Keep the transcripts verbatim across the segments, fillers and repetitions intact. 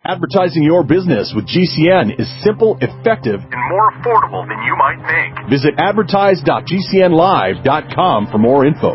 Advertising your business with G C N is simple, effective, and more affordable than you might think. Visit advertise dot g c n live dot com for more info.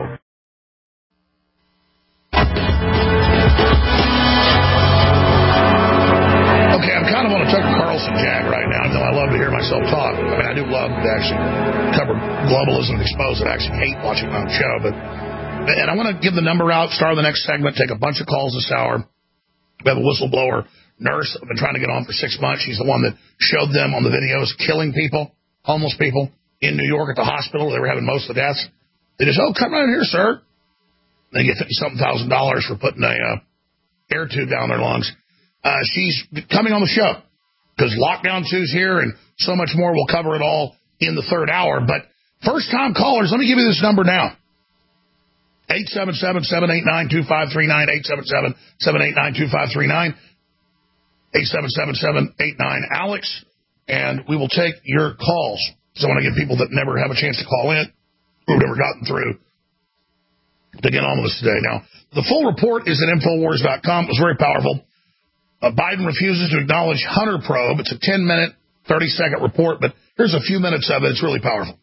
Okay, I'm kind of on a Tucker Carlson jag right now, though I love to hear myself talk. I mean, I do love to actually cover globalism and expose it. I actually hate watching my own show, but and I want to give the number out, start the next segment, take a bunch of calls this hour. We have a whistleblower nurse that I've been trying to get on for six months. She's the one that showed them on the videos killing people, homeless people, in New York at the hospital where they were having most of the deaths. They just, oh, come right here, sir. They get fifty-something thousand dollars for putting a uh, air tube down their lungs. Uh, she's coming on the show because lockdown two's here and so much more. We'll cover it all in the third hour. But first-time callers, let me give you this number now. eight seven seven, seven eight nine, two five three nine, eight seven seven, seven eight nine, two five three nine, eight seven seven, seven eight nine, Alex, and we will take your calls. So I want to give people that never have a chance to call in, who've never gotten through, to get on with us today. Now, the full report is at Infowars dot com. It was very powerful. Uh, Biden refuses to acknowledge Hunter probe. It's a ten-minute, thirty-second report, but here's a few minutes of it. It's really powerful.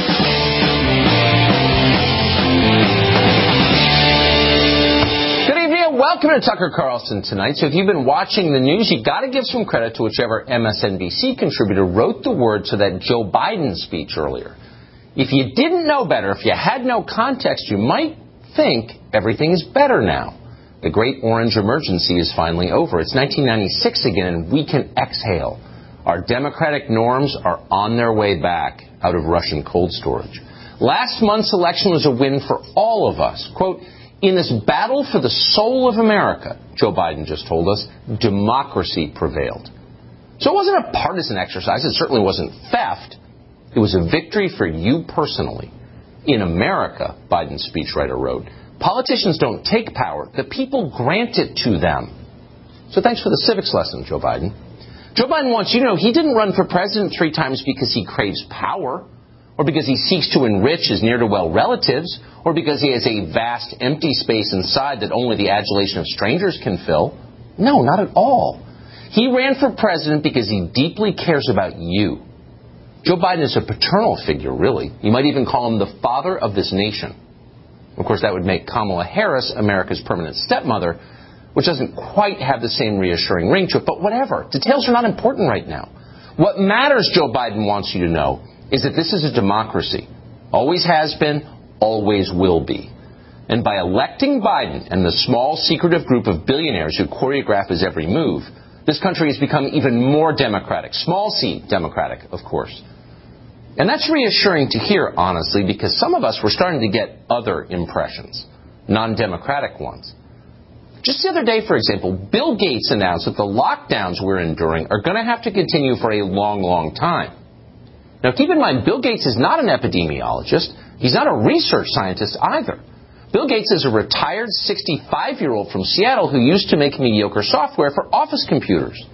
Welcome to Tucker Carlson tonight. So if you've been watching the news, you've got to give some credit to whichever M S N B C contributor wrote the words to that Joe Biden speech earlier. If you didn't know better, if you had no context, you might think everything is better now. The great orange emergency is finally over. It's nineteen ninety-six again, and we can exhale. Our democratic norms are on their way back out of Russian cold storage. Last month's election was a win for all of us. Quote, in this battle for the soul of America, Joe Biden just told us, democracy prevailed. So it wasn't a partisan exercise. It certainly wasn't theft. It was a victory for you personally. In America, Biden's speechwriter wrote, politicians don't take power. The people grant it to them. So thanks for the civics lesson, Joe Biden. Joe Biden wants you to know he didn't run for president three times because he craves power, or because he seeks to enrich his near-to-well relatives, or because he has a vast empty space inside that only the adulation of strangers can fill. No, not at all. He ran for president because he deeply cares about you. Joe Biden is a paternal figure, really. You might even call him the father of this nation. Of course, that would make Kamala Harris America's permanent stepmother, which doesn't quite have the same reassuring ring to it, but whatever. Details are not important right now. What matters, Joe Biden wants you to know, is that this is a democracy. Always has been, always will be. And by electing Biden and the small, secretive group of billionaires who choreograph his every move, this country has become even more democratic. Small c democratic, of course. And that's reassuring to hear, honestly, because some of us were starting to get other impressions, non-democratic ones. Just the other day, for example, Bill Gates announced that the lockdowns we're enduring are going to have to continue for a long, long time. Now, keep in mind, Bill Gates is not an epidemiologist. He's not a research scientist either. Bill Gates is a retired sixty-five-year-old from Seattle who used to make mediocre software for office computers.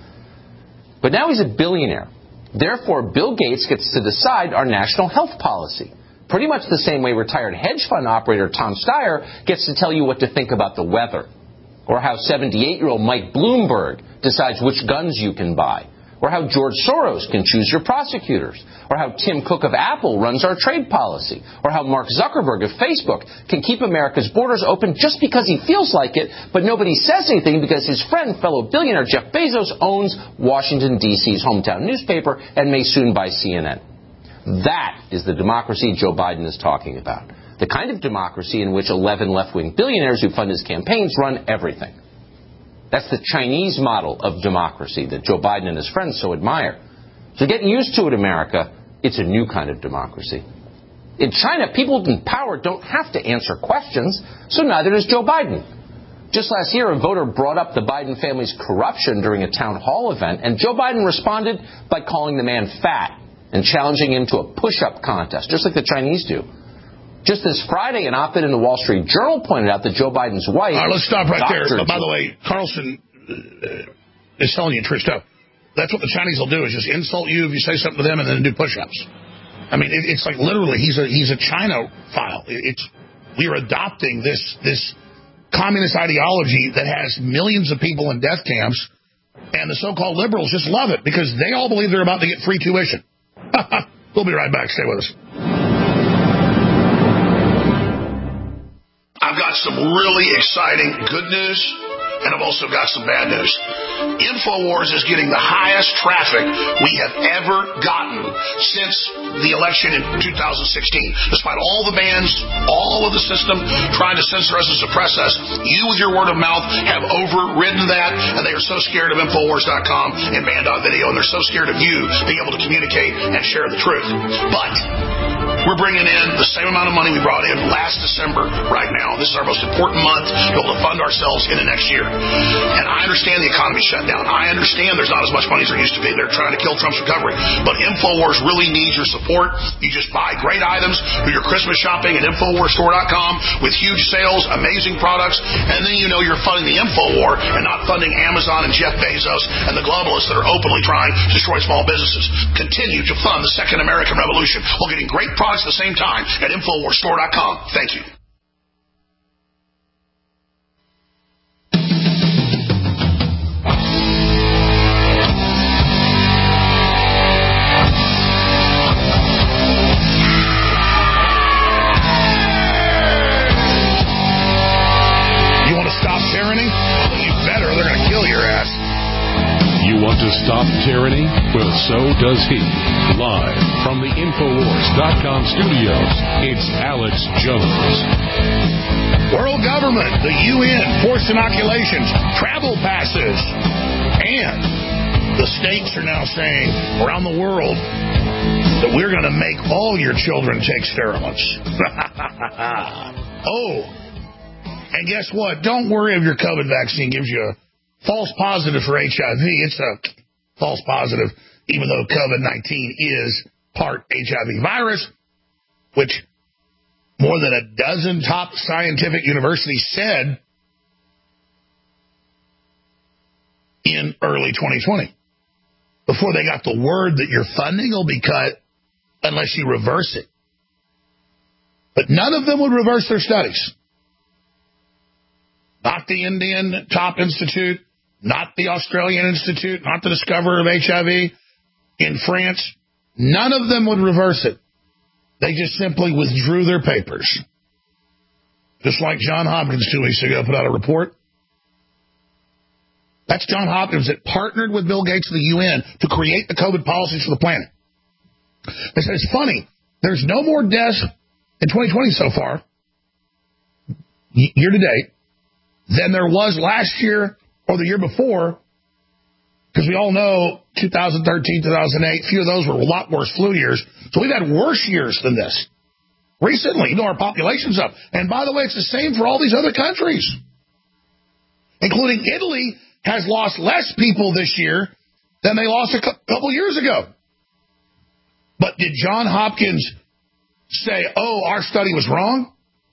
But now he's a billionaire. Therefore, Bill Gates gets to decide our national health policy. Pretty much the same way retired hedge fund operator Tom Steyer gets to tell you what to think about the weather. Or how seventy-eight-year-old Mike Bloomberg decides which guns you can buy. Or how George Soros can choose your prosecutors. Or how Tim Cook of Apple runs our trade policy. Or how Mark Zuckerberg of Facebook can keep America's borders open just because he feels like it, but nobody says anything because his friend, fellow billionaire Jeff Bezos, owns Washington, D C's hometown newspaper and may soon buy C N N. That is the democracy Joe Biden is talking about. The kind of democracy in which eleven left-wing billionaires who fund his campaigns run everything. That's the Chinese model of democracy that Joe Biden and his friends so admire. So get used to it, America. It's a new kind of democracy. In China, people in power don't have to answer questions, so neither does Joe Biden. Just last year, a voter brought up the Biden family's corruption during a town hall event, and Joe Biden responded by calling the man fat and challenging him to a push-up contest, just like the Chinese do. Just this Friday, an op-ed in the Wall Street Journal pointed out that Joe Biden's wife... All right, let's stop right Doctor there. By the way, Carlson uh, is telling you true stuff. That's what the Chinese will do, is just insult you if you say something to them and then do push-ups. I mean, it, it's like literally he's a he's a China file. It, it's we're adopting this this communist ideology that has millions of people in death camps And the so-called liberals just love it because they all believe they're about to get free tuition. We'll be right back. Stay with us. I've got some really exciting good news, and I've also got some bad news. InfoWars is getting the highest traffic we have ever gotten since the election in two thousand sixteen. Despite all the bans, all of the system trying to censor us and suppress us, you with your word of mouth have overridden that, and they are so scared of InfoWars dot com and man dot video, and they're so scared of you being able to communicate and share the truth. But we're bringing in the same amount of money we brought in last December right now. This is our most important month to be able to fund ourselves into next year. And I understand the economy shut down. I understand there's not as much money as there used to be. They're trying to kill Trump's recovery. But InfoWars really needs your support. You just buy great items, do your Christmas shopping at InfoWars store dot com with huge sales, amazing products, and then you know you're funding the InfoWar and not funding Amazon and Jeff Bezos and the globalists that are openly trying to destroy small businesses. Continue to fund the Second American Revolution while getting great products at the same time at InfoWars store dot com. Thank you. You want to stop tyranny? Well, so does he. Live from the InfoWars dot com studios, it's Alex Jones. World government, the U N, forced inoculations, travel passes, and the states are now saying around the world that we're going to make all your children take steroids. Oh, and guess what? Don't worry if your COVID vaccine gives you a false positive for H I V. It's a false positive, even though COVID nineteen is part H I V virus, which more than a dozen top scientific universities said in early twenty twenty, before they got the word that your funding will be cut unless you reverse it. But none of them would reverse their studies. Not the Indian Top Institute, not the Australian Institute, not the discoverer of H I V in France. None of them would reverse it. They just simply withdrew their papers. Just like John Hopkins two weeks ago put out a report. That's John Hopkins that partnered with Bill Gates and the U N to create the COVID policies for the planet. They said it's funny. There's no more deaths in twenty twenty so far, year to date, than there was last year or the year before, because we all know two thousand thirteen, two thousand eight, a few of those were a lot worse flu years. So we've had worse years than this recently. You know, our population's up. And by the way, it's the same for all these other countries, including Italy has lost less people this year than they lost a couple years ago. But did John Hopkins say, oh, our study was wrong?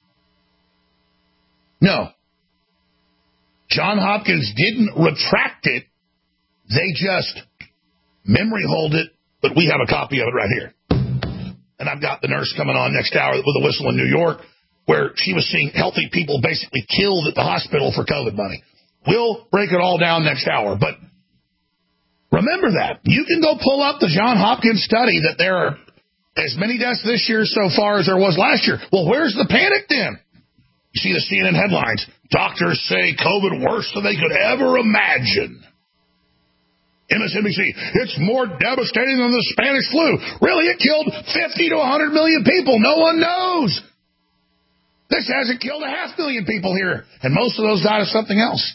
No. John Hopkins didn't retract it. They just memory hold it, but we have a copy of it right here. And I've got the nurse coming on next hour with a whistle in New York, where she was seeing healthy people basically killed at the hospital for COVID money. We'll break it all down next hour, but remember that. You can go pull up the John Hopkins study that there are as many deaths this year so far as there was last year. Well, where's the panic then? You see the C N N headlines. Doctors say COVID worse than they could ever imagine. M S N B C, it's more devastating than the Spanish flu. Really, it killed fifty to one hundred million people. No one knows. This hasn't killed a half million people here, and most of those died of something else.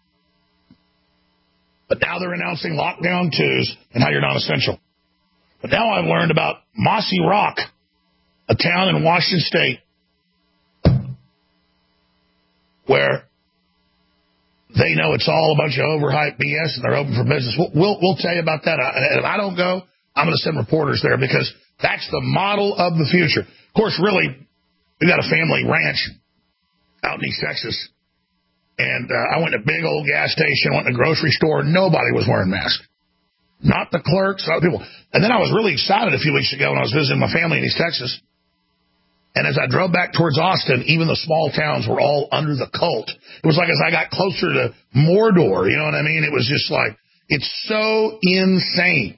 But now they're announcing lockdown twos and how you're not essential. But now I've learned about Mossy Rock, a town in Washington State, where they know it's all a bunch of overhyped B S and they're open for business. We'll, we'll, we'll tell you about that. And if I don't go, I'm going to send reporters there because that's the model of the future. Of course, really, we've got a family ranch out in East Texas. And uh, I went to a big old gas station, went to a grocery store. Nobody was wearing masks. Not the clerks, other people. And then I was really excited a few weeks ago when I was visiting my family in East Texas. And as I drove back towards Austin, even the small towns were all under the cult. It was like as I got closer to Mordor, you know what I mean? It was just like It's so insane.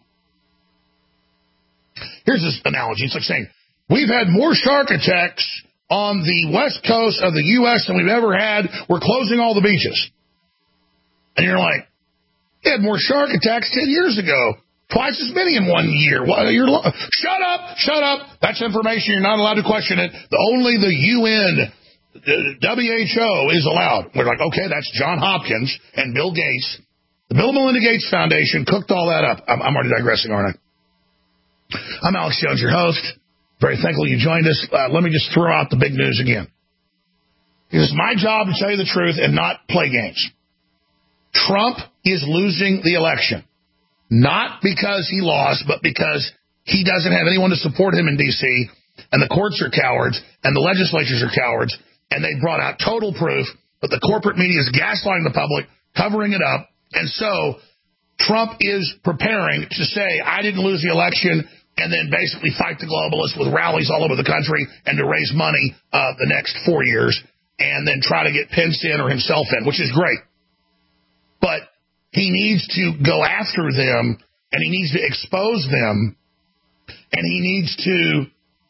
Here's this analogy. It's like saying, we've had more shark attacks on the west coast of the U S than we've ever had. We're closing all the beaches. And you're like, they had more shark attacks ten years ago. Twice as many in one year. Well, you're lo- shut up, shut up. That's information. You're not allowed to question it. The, only the U N, the W H O is allowed. We're like, okay, that's John Hopkins and Bill Gates. The Bill and Melinda Gates Foundation cooked all that up. I'm, I'm already digressing, aren't I? I'm Alex Jones, your host. Very thankful you joined us. Uh, let me just throw out the big news again. It is my job to tell you the truth and not play games. Trump is losing the election. Not because he lost, but because he doesn't have anyone to support him in D C, and the courts are cowards, and the legislatures are cowards, and they brought out total proof that the corporate media is gaslighting the public, covering it up, and so Trump is preparing to say, I didn't lose the election, and then basically fight the globalists with rallies all over the country and to raise money uh, the next four years, and then try to get Pence in or himself in, which is great. But he needs to go after them, and he needs to expose them, and he needs to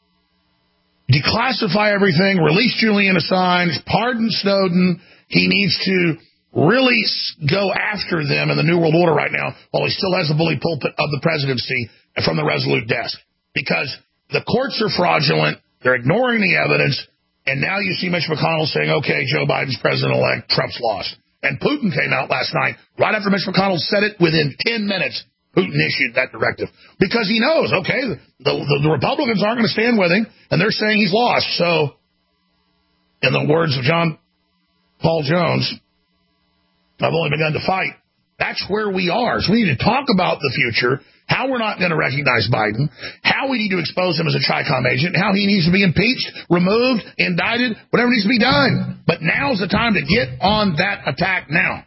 declassify everything, release Julian Assange, pardon Snowden. He needs to really go after them in the New World Order right now while he still has the bully pulpit of the presidency from the Resolute desk. Because the courts are fraudulent, they're ignoring the evidence, and now you see Mitch McConnell saying, okay, Joe Biden's president-elect, Trump's lost. And Putin came out last night, right after Mitch McConnell said it, within ten minutes, Putin issued that directive. Because he knows, okay, the, the, the Republicans aren't going to stand with him, and they're saying he's lost. So, in the words of John Paul Jones, I've only begun to fight. That's where we are. So we need to talk about the future, how we're not going to recognize Biden, how we need to expose him as a Chi-Com agent, how he needs to be impeached, removed, indicted, whatever needs to be done. But now's the time to get on that attack now.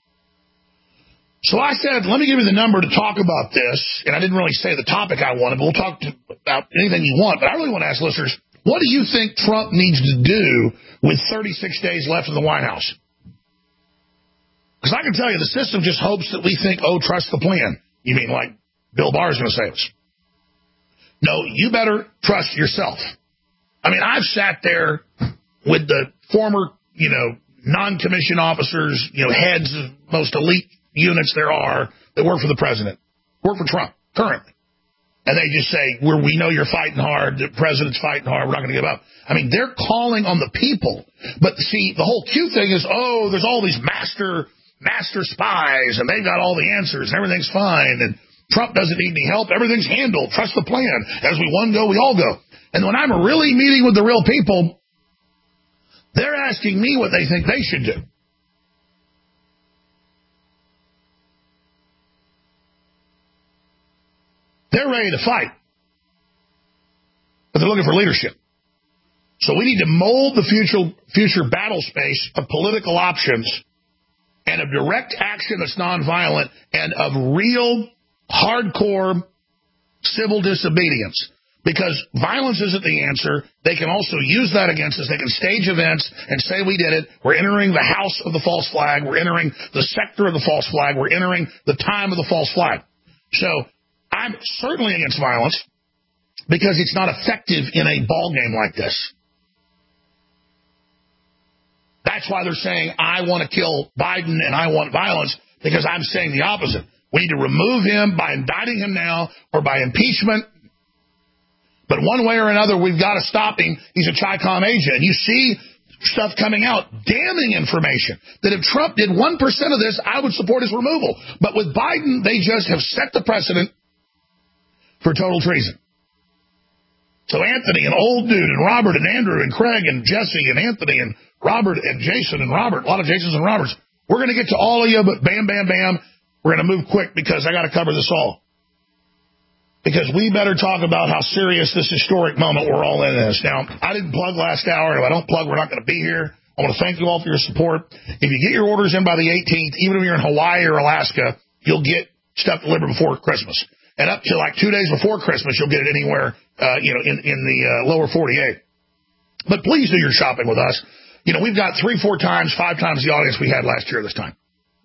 So I said, let me give you the number to talk about this, and I didn't really say the topic I wanted, but we'll talk to, about anything you want. But I really want to ask listeners, what do you think Trump needs to do with thirty-six days left in the White House? Because I can tell you, the system just hopes that we think, oh, trust the plan. You mean like Bill Barr is going to say us? No, you better trust yourself. I mean, I've sat there with the former, you know, non-commissioned officers, you know, heads of most elite units there are that work for the president, work for Trump currently. And they just say, We're, we know you're fighting hard, the president's fighting hard, we're not going to give up. I mean, they're calling on the people. But see, the whole Q thing is, oh, there's all these master... master spies, and they've got all the answers, and everything's fine, and Trump doesn't need any help, everything's handled, trust the plan, as we one go, we all go. And when I'm really meeting with the real people, they're asking me what they think they should do. They're ready to fight, but they're looking for leadership. So we need to mold the future, future battle space of political options and of direct action that's nonviolent, and of real, hardcore civil disobedience. Because violence isn't the answer. They can also use that against us. They can stage events and say we did it. We're entering the house of the false flag. We're entering the sector of the false flag. We're entering the time of the false flag. So I'm certainly against violence because it's not effective in a ball game like this. That's why they're saying, I want to kill Biden and I want violence, because I'm saying the opposite. We need to remove him by indicting him now or by impeachment. But one way or another, we've got to stop him. He's a Chi-Com agent. And you see stuff coming out, damning information, that if Trump did one percent of this, I would support his removal. But with Biden, they just have set the precedent for total treason. So Anthony and old dude and Robert and Andrew and Craig and Jesse and Anthony and Robert and Jason and Robert, a lot of Jasons and Roberts, we're going to get to all of you, but bam, bam, bam, we're going to move quick because I got to cover this all. Because we better talk about how serious this historic moment we're all in is. Now, I didn't plug last hour, and if I don't plug, we're not going to be here. I want to thank you all for your support. If you get your orders in by the eighteenth, even if you're in Hawaii or Alaska, you'll get stuff delivered before Christmas. And up to like two days before Christmas, you'll get it anywhere, uh, you know, in, in the uh, lower forty-eight. But please do your shopping with us. You know, we've got three, four times, five times the audience we had last year this time.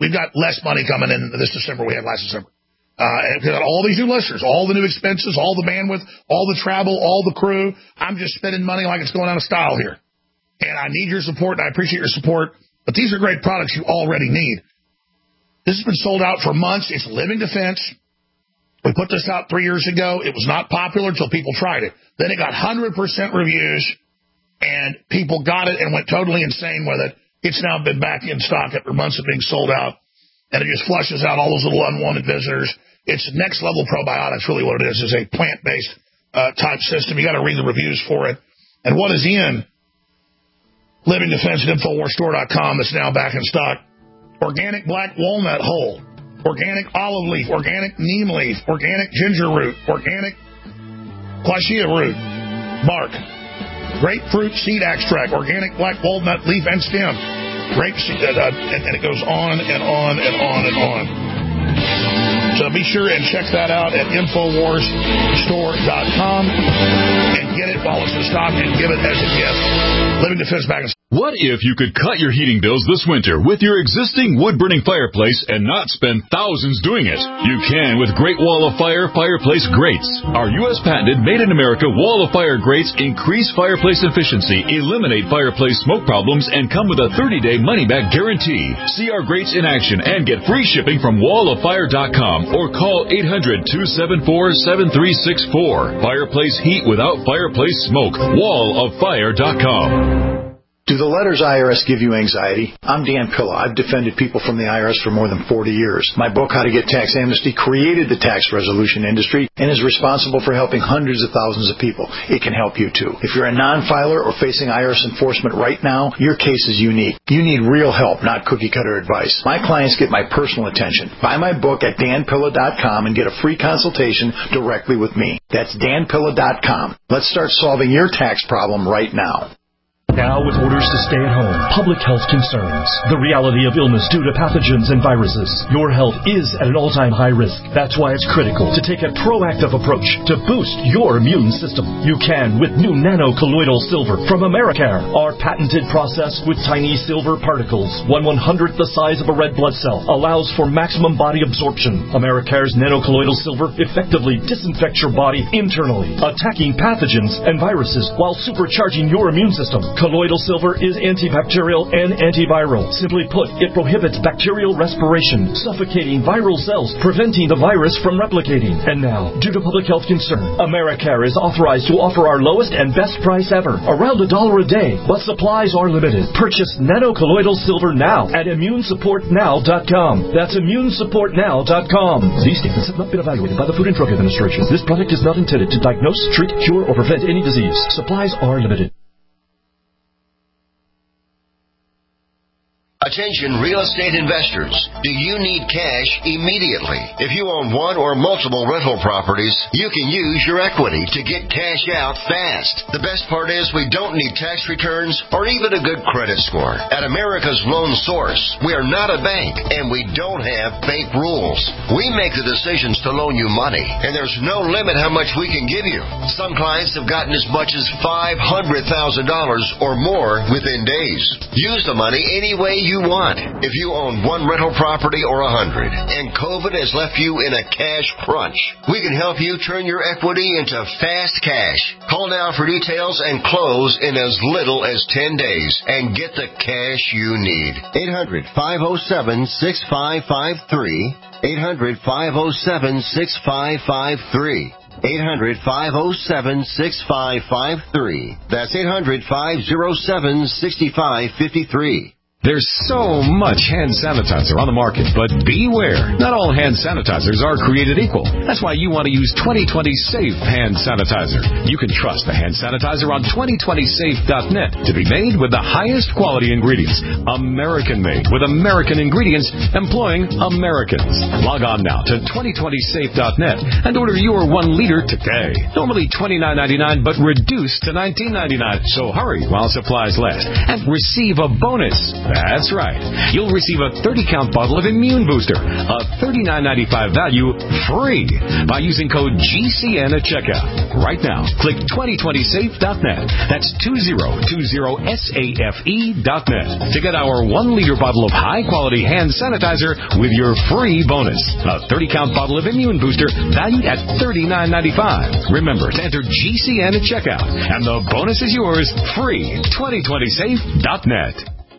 we've got less money coming in this December we had last December. Uh, and we've got all these new listeners, all the new expenses, all the bandwidth, all the travel, all the crew. I'm just spending money like it's going out of style here. And I need your support, and I appreciate your support. But these are great products you already need. This has been sold out for months. It's Living Defense. We put this out three years ago. It was not popular until people tried it. Then it got one hundred percent reviews, and people got it and went totally insane with it. It's now been back in stock after months of being sold out, and it just flushes out all those little unwanted visitors. It's next-level probiotics, really what it is. It's a plant-based uh, type system. You got to read the reviews for it. And what is in Living Defense at Infowars Store dot com that's now back in stock? Organic black walnut hull, organic olive leaf, organic neem leaf, organic ginger root, organic quassia root, bark, grapefruit seed extract, organic black walnut leaf and stem, grape seed, uh, uh, and, and it goes on and on and on and on. So be sure and check that out at Infowars Store dot com and get it while it's in stock and give it as a gift. Living Defense back in stock. What if you could cut your heating bills this winter with your existing wood-burning fireplace and not spend thousands doing it? You can with Great Wall of Fire Fireplace Grates. Our U S patented made-in-America Wall of Fire grates increase fireplace efficiency, eliminate fireplace smoke problems, and come with a thirty-day money-back guarantee. See our grates in action and get free shipping from wall of fire dot com or call eight hundred, two seven four, seven three six four. Fireplace heat without fireplace smoke. wall of fire dot com. Do the letters I R S give you anxiety? I'm Dan Pilla. I've defended people from the I R S for more than forty years. My book, How to Get Tax Amnesty, created the tax resolution industry and is responsible for helping hundreds of thousands of people. It can help you, too. If you're a non-filer or facing I R S enforcement right now, your case is unique. You need real help, not cookie-cutter advice. My clients get my personal attention. Buy my book at Dan Pilla dot com and get a free consultation directly with me. That's Dan Pilla dot com. Let's start solving your tax problem right now. Now with orders to stay at home, public health concerns, the reality of illness due to pathogens and viruses, your health is at an all-time high risk. That's why it's critical to take a proactive approach to boost your immune system. You can with new nano-colloidal silver from Americare. Our patented process with tiny silver particles, one one-hundredth the size of a red blood cell, allows for maximum body absorption. Americare's nano-colloidal silver effectively disinfects your body internally, attacking pathogens and viruses while supercharging your immune system. Colloidal silver is antibacterial and antiviral. Simply put, it prohibits bacterial respiration, suffocating viral cells, preventing the virus from replicating. And now, due to public health concern, Americare is authorized to offer our lowest and best price ever, around a dollar a day, but supplies are limited. Purchase nano-colloidal silver now at immune support now dot com. That's immune support now dot com. These statements have not been evaluated by the Food and Drug Administration. This product is not intended to diagnose, treat, cure, or prevent any disease. Supplies are limited. Attention real estate investors. Do you need cash immediately? If you own one or multiple rental properties, you can use your equity to get cash out fast. The best part is we don't need tax returns or even a good credit score. At America's Loan Source, we are not a bank and we don't have bank rules. We make the decisions to loan you money, and there's no limit how much we can give you. Some clients have gotten as much as five hundred thousand dollars or more within days. Use the money any way you you want. If you own one rental property or a hundred and COVID has left you in a cash crunch, we can help you turn your equity into fast cash. Call now for details and close in as little as ten days and get the cash you need. eight hundred, five oh seven, six five five three. eight hundred, five oh seven, six five five three. eight hundred, five oh seven, six five five three. That's eight hundred, five oh seven, six five five three. There's so much hand sanitizer on the market, but beware. Not all hand sanitizers are created equal. That's why you want to use twenty twenty Safe Hand Sanitizer. You can trust the hand sanitizer on twenty twenty safe dot net to be made with the highest quality ingredients. American-made with American ingredients employing Americans. Log on now to twenty twenty safe dot net and order your one liter today. Normally twenty-nine ninety-nine, but reduced to nineteen ninety-nine. So hurry while supplies last and receive a bonus. That's right. You'll receive a thirty count bottle of Immune Booster, a thirty-nine ninety-five value, free by using code G C N at checkout. Right now, click twenty twenty safe dot net. That's two zero two zero safe dot net to get our one liter bottle of high-quality hand sanitizer with your free bonus. A thirty count bottle of Immune Booster valued at thirty-nine ninety-five. Remember to enter G C N at checkout, and the bonus is yours free. twenty twenty safe dot net.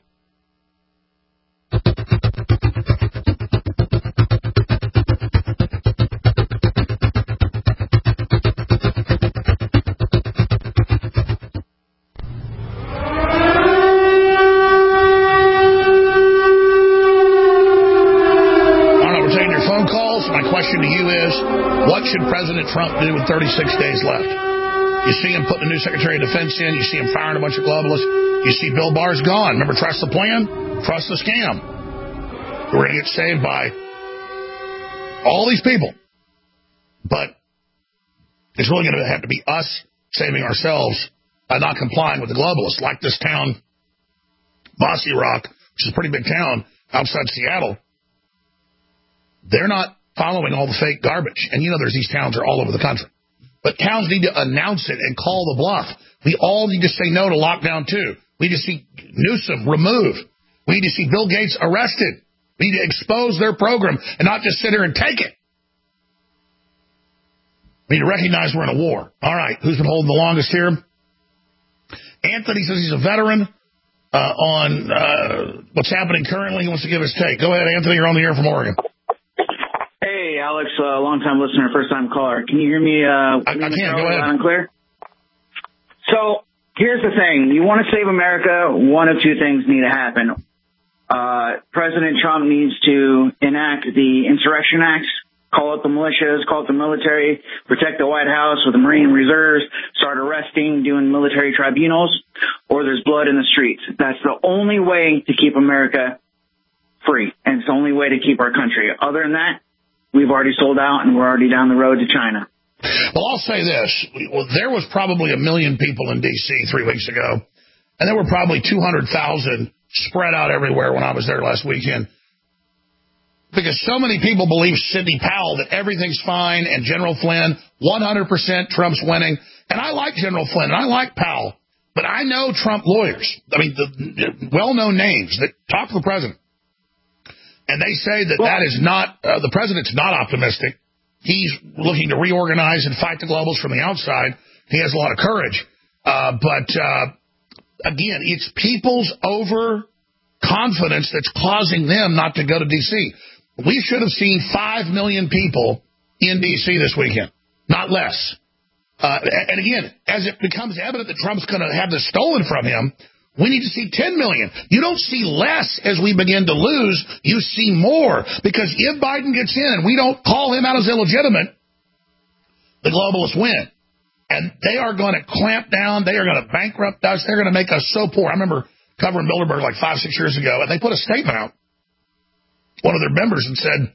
To you is, what should President Trump do with thirty-six days left? You see him putting a new Secretary of Defense in. You see him firing a bunch of globalists. You see Bill Barr's gone. Remember, trust the plan, trust the scam. We're going to get saved by all these people. But it's really going to have to be us saving ourselves by not complying with the globalists, like this town, Bossy Rock, which is a pretty big town outside Seattle. They're not following all the fake garbage. And you know there's these towns are all over the country. But towns need to announce it and call the bluff. We all need to say no to lockdown two. We need to see Newsom removed. We need to see Bill Gates arrested. We need to expose their program and not just sit here and take it. We need to recognize we're in a war. All right, who's been holding the longest here? Anthony says he's a veteran uh, on uh, what's happening currently. He wants to give his take. Go ahead, Anthony. You're on the air from Oregon. Hey, Alex, uh, long-time listener, first-time caller. Can you hear me? Uh, I, I can't. Go ahead. Loud and clear? So here's the thing. You want to save America, one of two things need to happen. Uh, President Trump needs to enact the Insurrection Acts, call up the militias, call up the military, protect the White House with the Marine Reserves, start arresting, doing military tribunals, or there's blood in the streets. That's the only way to keep America free, and it's the only way to keep our country. Other than that, we've already sold out, and we're already down the road to China. Well, I'll say this. Well, there was probably a million people in D C three weeks ago, and there were probably two hundred thousand spread out everywhere when I was there last weekend. Because so many people believe Sidney Powell that everything's fine, and General Flynn, one hundred percent Trump's winning. And I like General Flynn, and I like Powell, but I know Trump lawyers. I mean, the well-known names that talk to the president. And they say that that is not, uh, the president's not optimistic. He's looking to reorganize and fight the globals from the outside. He has a lot of courage. Uh, but, uh, again, it's people's overconfidence that's causing them not to go to D C. We should have seen five million people in D C this weekend, not less. Uh, and again, as it becomes evident that Trump's going to have this stolen from him, we need to see ten million. You don't see less as we begin to lose. You see more. Because if Biden gets in and we don't call him out as illegitimate, the globalists win. And they are going to clamp down. They are going to bankrupt us. They're going to make us so poor. I remember covering Bilderberg like five, six years ago, and they put a statement out, one of their members, and said,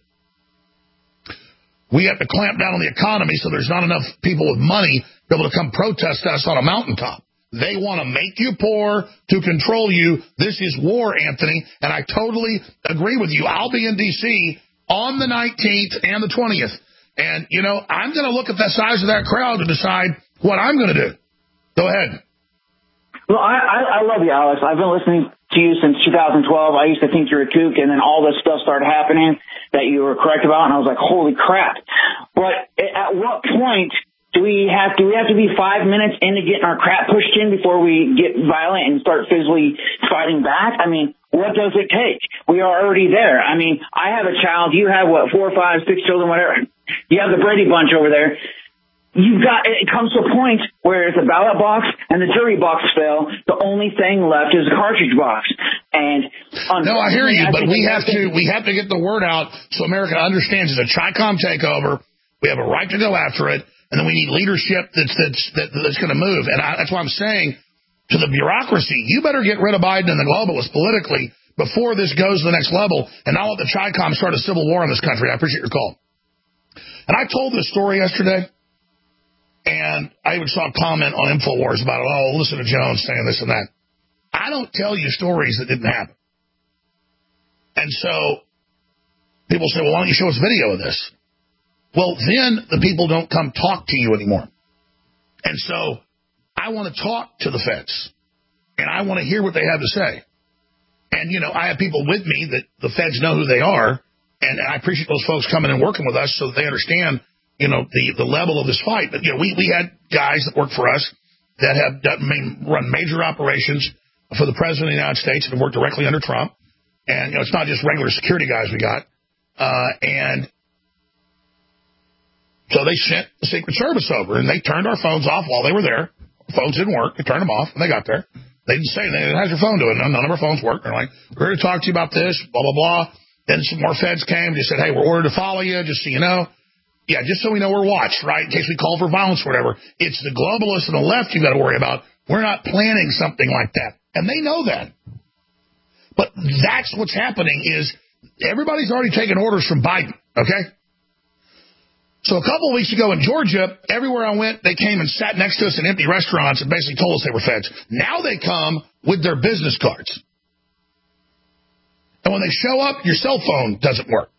we have to clamp down on the economy so there's not enough people with money to be able to come protest us on a mountaintop. They want to make you poor to control you. This is war, Anthony, and I totally agree with you. I'll be in D C on the nineteenth and the twentieth, and, you know, I'm going to look at the size of that crowd to decide what I'm going to do. Go ahead. Well, I, I, I love you, Alex. I've been listening to you since two thousand twelve. I used to think you were a kook, and then all this stuff started happening that you were correct about, and I was like, holy crap. But at what point do we have do we have to be five minutes into getting our crap pushed in before we get violent and start physically fighting back? I mean, what does it take? We are already there. I mean, I have a child. You have, what, four, five, six children, whatever. You have the Brady Bunch over there. You've got, it comes to a point where if the ballot box and the jury box fail, the only thing left is the cartridge box. And no, I hear you, but we have to we have to get the word out so America understands it's a Chi-Com takeover. We have a right to go after it, and then we need leadership that's that's that, that's going to move. And I, that's why I'm saying to the bureaucracy, you better get rid of Biden and the globalists politically before this goes to the next level, and not let the Chi-Com start a civil war in this country. I appreciate your call. And I told this story yesterday. And I even saw a comment on InfoWars about, oh, listen to Jones saying this and that. I don't tell you stories that didn't happen. And so people say, well, why don't you show us video of this? Well, then the people don't come talk to you anymore. And so I want to talk to the feds, and I want to hear what they have to say. And, you know, I have people with me that the feds know who they are, and I appreciate those folks coming and working with us so that they understand, you know, the, the level of this fight. But, you know, we, we had guys that work for us that have done, I mean, run major operations for the President of the United States and have worked directly under Trump. And, you know, it's not just regular security guys we got. Uh, and so they sent the Secret Service over, and they turned our phones off while they were there. Phones didn't work. They turned them off when they got there. They didn't say anything. How's your phone doing? None of our phones work. They're like, we're here to talk to you about this, blah, blah, blah. Then some more feds came. Just said, hey, we're ordered to follow you, just so you know. Yeah, just so we know we're watched, right, in case we call for violence or whatever. It's the globalists on the left you've got to worry about. We're not planning something like that. And they know that. But that's what's happening is everybody's already taken orders from Biden, okay? So a couple of weeks ago in Georgia, everywhere I went, they came and sat next to us in empty restaurants and basically told us they were feds. Now they come with their business cards. And when they show up, your cell phone doesn't work.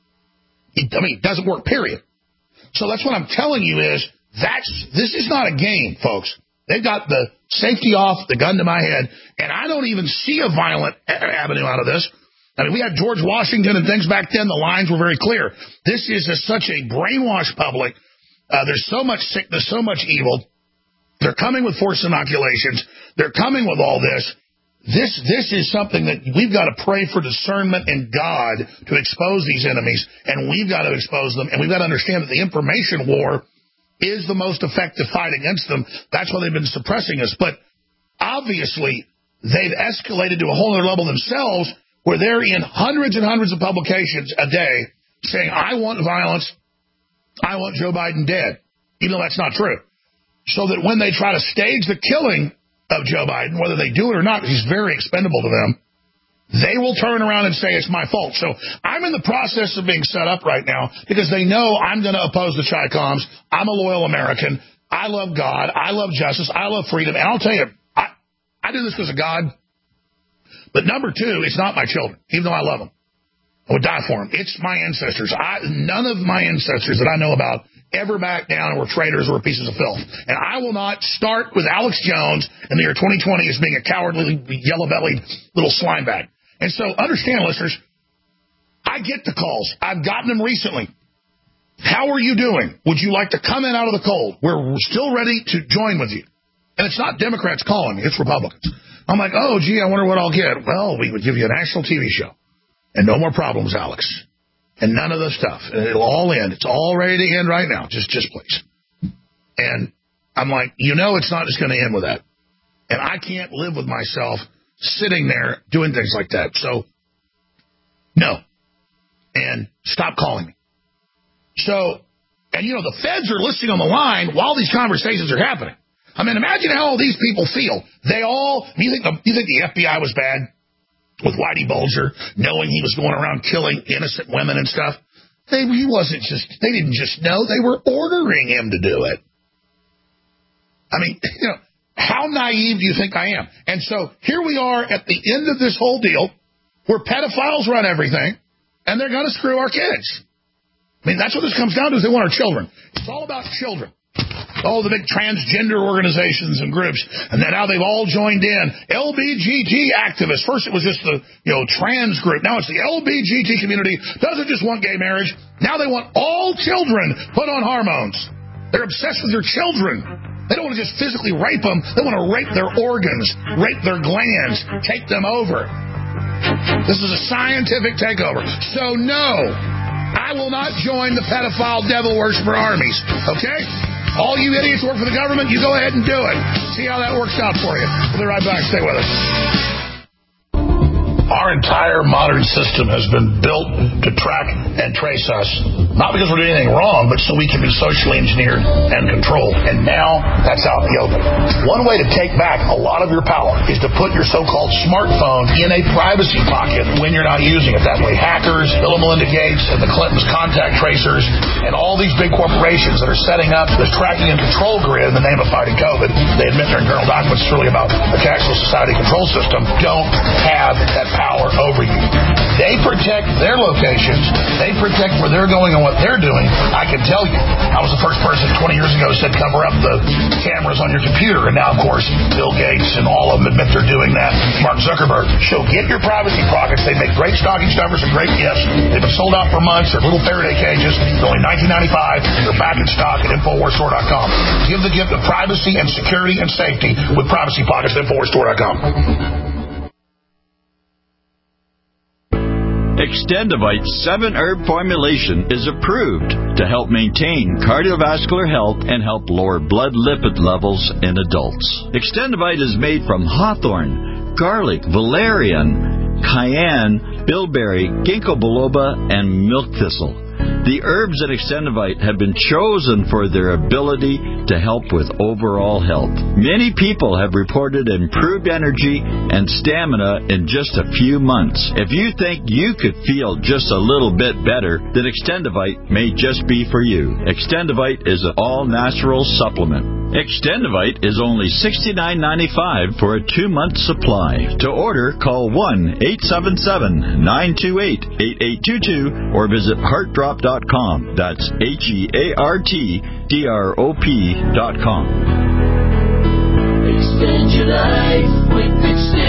I mean, it doesn't work, period. So that's what I'm telling you is that's this is not a game, folks. They've got the safety off, the gun to my head, and I don't even see a violent avenue out of this. I mean, we had George Washington and things back then. The lines were very clear. This is a, such a brainwashed public. Uh, there's so much sickness, so much evil. They're coming with forced inoculations. They're coming with all this. This this is something that we've got to pray for discernment in God to expose these enemies, and we've got to expose them, and we've got to understand that the information war is the most effective fight against them. That's why they've been suppressing us. But obviously, they've escalated to a whole other level themselves, where they're in hundreds and hundreds of publications a day saying, I want violence, I want Joe Biden dead, even though that's not true. So that when they try to stage the killing of Joe Biden, whether they do it or not, because he's very expendable to them, they will turn around and say it's my fault. So I'm in the process of being set up right now because they know I'm going to oppose the Chi-Coms. I'm a loyal American. I love God. I love justice. I love freedom. And I'll tell you, I, I do this because of God. But number two, it's not my children, even though I love them. I would die for them. It's my ancestors. I, none of my ancestors that I know about ever backed down or were traitors or were pieces of filth. And I will not start with Alex Jones in the year twenty twenty as being a cowardly, yellow-bellied little slime bag. And so understand, listeners, I get the calls. I've gotten them recently. How are you doing? Would you like to come in out of the cold? We're still ready to join with you. And it's not Democrats calling me. It's Republicans. I'm like, oh, gee, I wonder what I'll get. Well, we would give you a national T V show. And no more problems, Alex. And none of the stuff. And it'll all end. It's all ready to end right now. Just, just please. And I'm like, you know it's not just going to end with that. And I can't live with myself sitting there doing things like that. So, no. And stop calling me. So, and, you know, the feds are listening on the line while these conversations are happening. I mean, imagine how all these people feel. They all, you think, you think the F B I was bad with Whitey Bulger, knowing he was going around killing innocent women and stuff? They, he wasn't just, they didn't just know, they were ordering him to do it. I mean, you know, how naive do you think I am? And so here we are at the end of this whole deal where pedophiles run everything, and they're going to screw our kids. I mean, that's what this comes down to, is they want our children. It's all about children. Oh, the big transgender organizations and groups, and then now they've all joined in. L B G T activists. First it was just the, you know, trans group. Now it's the L B G T community. Doesn't just want gay marriage. Now they want all children put on hormones. They're obsessed with their children. They don't want to just physically rape them. They want to rape their organs, rape their glands, take them over. This is a scientific takeover. So no, I will not join the pedophile devil worshiper armies. Okay? All you idiots who work for the government, you go ahead and do it. See how that works out for you. We'll be right back. Stay with us. Our entire modern system has been built to track and trace us, not because we're doing anything wrong, but so we can be socially engineered and controlled. And now that's out in the open. One way to take back a lot of your power is to put your so-called smartphone in a privacy pocket when you're not using it. That way hackers, Bill and Melinda Gates, and the Clintons' contact tracers, and all these big corporations that are setting up this tracking and control grid in the name of fighting COVID, they admit in their internal documents it's really about the cashless society control system, don't have that power. power over you. They protect their locations. They protect where they're going and what they're doing. I can tell you. I was the first person twenty years ago who said cover up the cameras on your computer. And now, of course, Bill Gates and all of them admit they're doing that. Mark Zuckerberg. So get your privacy products. They make great stocking stuffers and great gifts. They've been sold out for months. They're little Faraday cages. They're only nineteen ninety-five. They're back in stock at Infowars Store dot com. Give the gift of privacy and security and safety with Privacy Pockets at Infowars Store dot com. Extendivite's seven-herb formulation is approved to help maintain cardiovascular health and help lower blood lipid levels in adults. Extendivite is made from hawthorn, garlic, valerian, cayenne, bilberry, ginkgo biloba, and milk thistle. The herbs in Extendivite have been chosen for their ability to help with overall health. Many people have reported improved energy and stamina in just a few months. If you think you could feel just a little bit better, then Extendivite may just be for you. Extendivite is an all-natural supplement. Extendivite is only sixty-nine ninety-five for a two-month supply. To order, call one eight seven seven, nine two eight, eight eight two two or visit heart drop dot com. That's H E A R T D R O P dot com. Extend your life with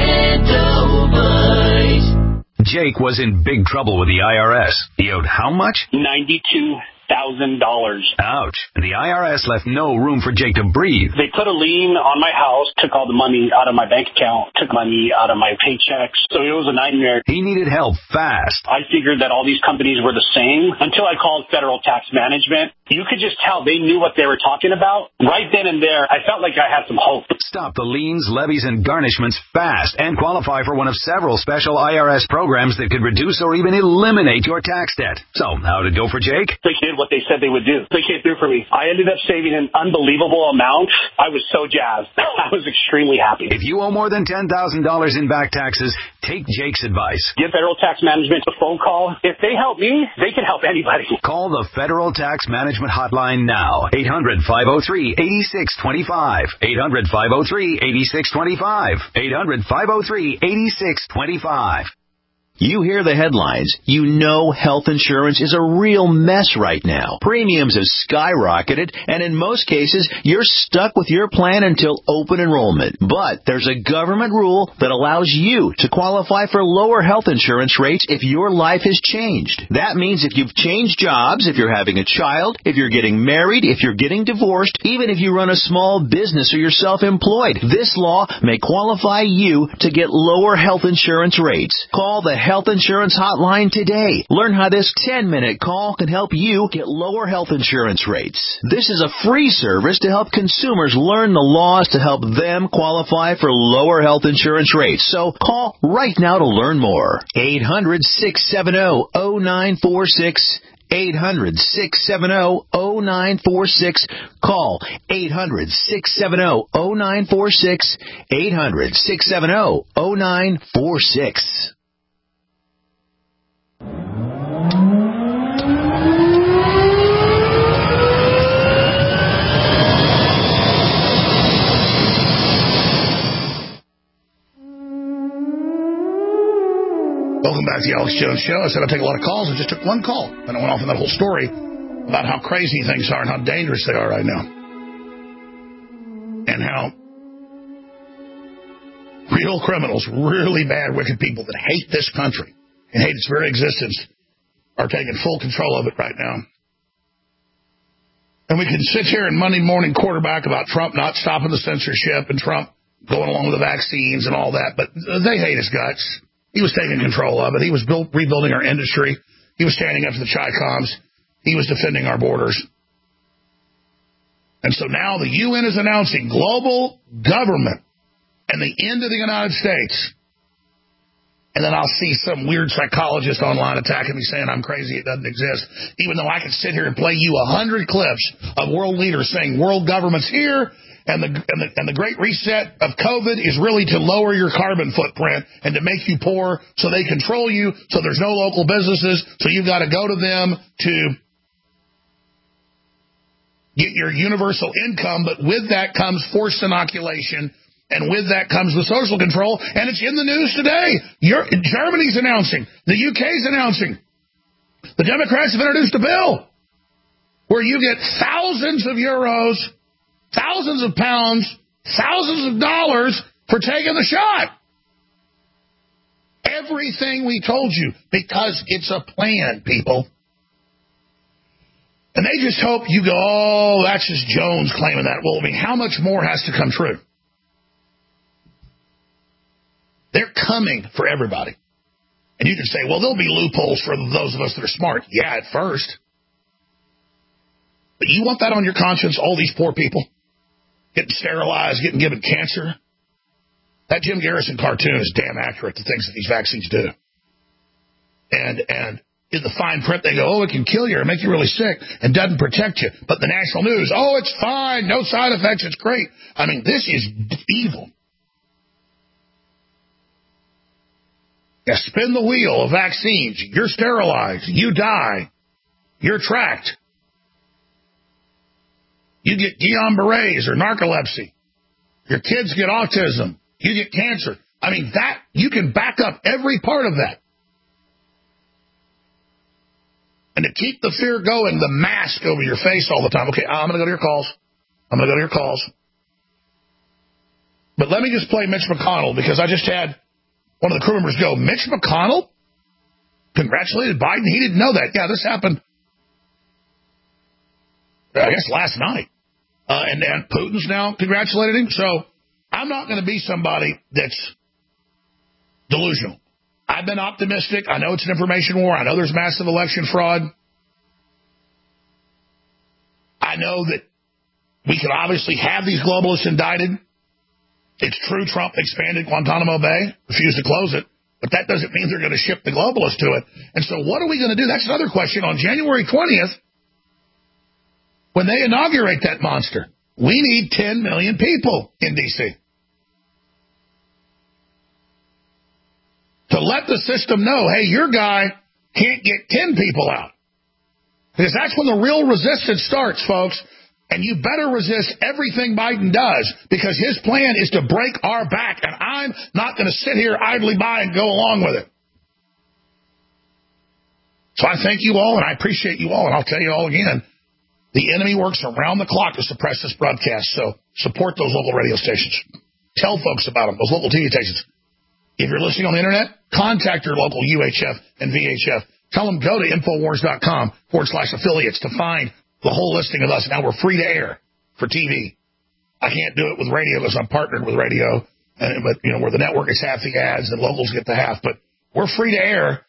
Extendivite. Jake was in big trouble with the I R S. He owed how much? ninety-two thousand dollars. Ouch. And the I R S left no room for Jake to breathe. They put a lien on my house, took all the money out of my bank account, took money out of my paychecks. So it was a nightmare. He needed help fast. I figured that all these companies were the same until I called Federal Tax Management. You could just tell they knew what they were talking about. Right then and there, I felt like I had some hope. Stop the liens, levies, and garnishments fast and qualify for one of several special I R S programs that could reduce or even eliminate your tax debt. So, how'd it go for Jake? They did what they said they would do. They came through for me. I ended up saving an unbelievable amount. I was so jazzed. I was extremely happy. If you owe more than ten thousand dollars in back taxes, take Jake's advice. Give Federal Tax Management a phone call. If they help me, they can help anybody. Call the Federal Tax Management Hotline now. eight hundred, five oh three, eight six two five. eight hundred, five oh three, eight six two five. eight hundred, five oh three, eight six two five. You hear the headlines. You know health insurance is a real mess right now. Premiums have skyrocketed, and in most cases, you're stuck with your plan until open enrollment. But there's a government rule that allows you to qualify for lower health insurance rates if your life has changed. That means if you've changed jobs, if you're having a child, if you're getting married, if you're getting divorced, even if you run a small business or you're self-employed, this law may qualify you to get lower health insurance rates. Call the Health Insurance Hotline today. Learn how this ten-minute call can help you get lower health insurance rates. This is a free service to help consumers learn the laws to help them qualify for lower health insurance rates. So call right now to learn more. eight hundred, six seven zero, zero nine four six. eight hundred, six seven zero, zero nine four six. Call eight hundred, six seven zero, zero nine four six. eight hundred, six seven zero, zero nine four six. Welcome back to the Alex Jones Show. I said I'd take a lot of calls. I just took one call. And I went off on that whole story about how crazy things are and how dangerous they are right now. And how real criminals, really bad, wicked people that hate this country and hate its very existence are taking full control of it right now. And we can sit here and Monday morning quarterback about Trump not stopping the censorship and Trump going along with the vaccines and all that, but they hate his guts. He was taking control of it. He was built, rebuilding our industry. He was standing up to the Chi-Coms. He was defending our borders. And so now the U N is announcing global government and the end of the United States. And then I'll see some weird psychologist online attacking me saying I'm crazy, it doesn't exist. Even though I could sit here and play you a hundred clips of world leaders saying world government's here, and the, and the and the great reset of COVID is really to lower your carbon footprint and to make you poor so they control you, so there's no local businesses, so you've got to go to them to get your universal income, but with that comes forced inoculation And with that comes the social control, and it's in the news today. You're, Germany's announcing, the U K's announcing, the Democrats have introduced a bill where you get thousands of euros, thousands of pounds, thousands of dollars for taking the shot. Everything we told you, because it's a plan, people. And they just hope you go, oh, that's just Jones claiming that. Well, I mean, how much more has to come true? They're coming for everybody. And you can say, well, there'll be loopholes for those of us that are smart. Yeah, at first. But you want that on your conscience, all these poor people getting sterilized, getting given cancer? That Jim Garrison cartoon is damn accurate, the things that these vaccines do. And and in the fine print, they go, oh, it can kill you or make you really sick and doesn't protect you. But the national news, oh, it's fine, no side effects, it's great. I mean, this is evil. Yeah, spin the wheel of vaccines. You're sterilized. You die. You're tracked. You get Guillain-Barré's or narcolepsy. Your kids get autism. You get cancer. I mean, that, you can back up every part of that. And to keep the fear going, the mask over your face all the time. Okay, I'm going to go to your calls. I'm going to go to your calls. But let me just play Mitch McConnell, because I just had one of the crew members go, Mitch McConnell congratulated Biden? He didn't know that. Yeah, this happened, I guess, last night. Uh, and, and Putin's now congratulated him. So I'm not going to be somebody that's delusional. I've been optimistic. I know it's an information war. I know there's massive election fraud. I know that we could obviously have these globalists indicted. It's true Trump expanded Guantanamo Bay, refused to close it, but that doesn't mean they're going to ship the globalists to it. And so what are we going to do? That's another question. On January twentieth, when they inaugurate that monster, we need ten million people in D C to let the system know, hey, your guy can't get ten people out. Because that's when the real resistance starts, folks. And you better resist everything Biden does, because his plan is to break our back, and I'm not going to sit here idly by and go along with it. So I thank you all, and I appreciate you all, and I'll tell you all again, the enemy works around the clock to suppress this broadcast, so support those local radio stations. Tell folks about them, those local T V stations. If you're listening on the internet, contact your local U H F and V H F. Tell them go to Infowars.com forward slash affiliates to find the whole listing of us. Now we're free to air for T V. I can't do it with radio because I'm partnered with radio, and, but you know, where the network is half the ads and locals get the half. But we're free to air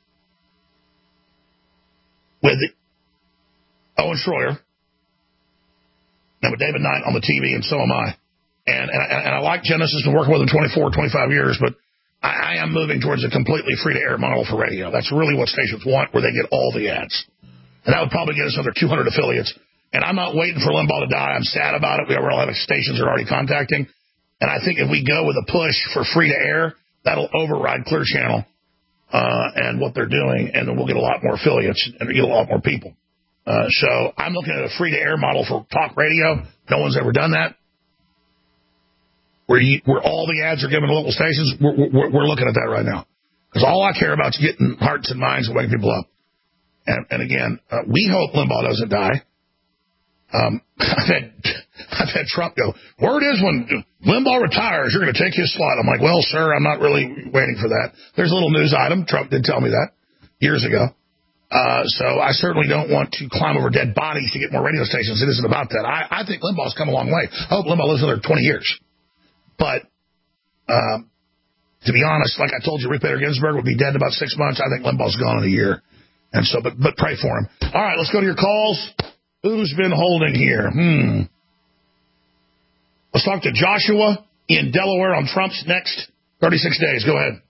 with Owen Schroyer and with David Knight on the T V, and so am I. And and, and I like Genesis, been working with them twenty-four, twenty-five years, but I, I am moving towards a completely free to air model for radio. That's really what stations want, where they get all the ads. And that would probably get us another two hundred affiliates. And I'm not waiting for Limbaugh to die. I'm sad about it. We have a lot of stations that are already contacting. And I think if we go with a push for free to air, that'll override Clear Channel uh, and what they're doing. And then we'll get a lot more affiliates and get a lot more people. Uh, so I'm looking at a free to air model for talk radio. No one's ever done that. Where, you, where all the ads are given to local stations, we're, we're, we're looking at that right now. Because all I care about is getting hearts and minds and waking people up. And, and again, uh, we hope Limbaugh doesn't die. Um, I've had, I've had Trump go, word is when Limbaugh retires, you're going to take his slot. I'm like, well, sir, I'm not really waiting for that. There's a little news item. Trump did tell me that years ago. Uh, so I certainly don't want to climb over dead bodies to get more radio stations. It isn't about that. I, I think Limbaugh's come a long way. I hope Limbaugh lives another twenty years. But, um, to be honest, like I told you, Ruth Bader Ginsburg would be dead in about six months. I think Limbaugh's gone in a year. And so, but, but pray for him. All right, let's go to your calls. Who's been holding here? Hmm. Let's talk to Joshua in Delaware on Trump's next thirty-six days. Go ahead.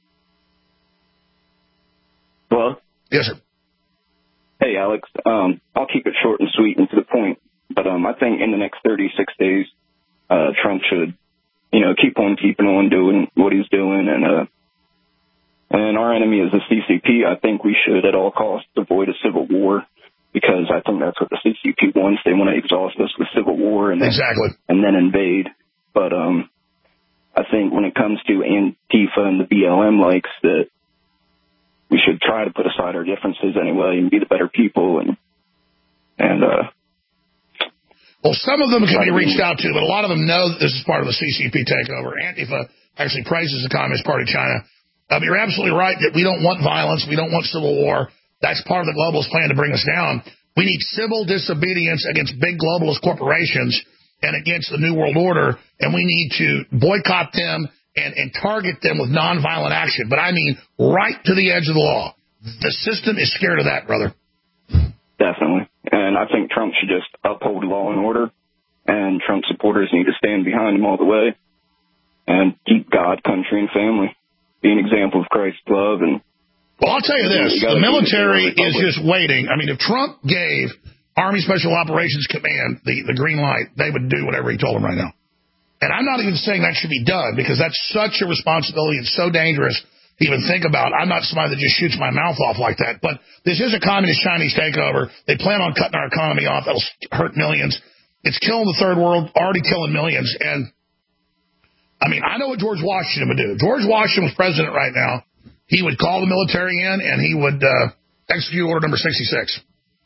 Hello? Yes, sir. Hey, Alex. Um, I'll keep it short and sweet and to the point. But um, I think in the next thirty-six days, uh, Trump should, you know, keep on keeping on doing what he's doing. And, uh, and our enemy is the C C P. I think we should at all costs avoid a civil war, because I think that's what the C C P wants. They want to exhaust us with civil war and then, exactly. and then invade. But um, I think when it comes to Antifa and the B L M likes, that we should try to put aside our differences anyway and be the better people. And, and, uh, well, some of them can be reached out to, but a lot of them know that this is part of the C C P takeover. Antifa actually praises the Communist Party of China. Um, you're absolutely right that we don't want violence. We don't want civil war. That's part of the globalist plan to bring us down. We need civil disobedience against big globalist corporations and against the New World Order, and we need to boycott them and, and target them with nonviolent action. But I mean right to the edge of the law. The system is scared of that, brother. Definitely. And I think Trump should just uphold law and order, and Trump supporters need to stand behind him all the way and keep God, country, and family. Be an example of Christ's love. And well, I'll tell you this. The military is just waiting. I mean, if Trump gave Army Special Operations Command the, the green light, they would do whatever he told them right now. And I'm not even saying that should be done, because that's such a responsibility. It's so dangerous to even think about. I'm not somebody that just shoots my mouth off like that. But this is a communist Chinese takeover. They plan on cutting our economy off. That'll hurt millions. It's killing the third world, already killing millions. And, I mean, I know what George Washington would do. If George Washington was president right now, he would call the military in, and he would uh, execute order number sixty-six.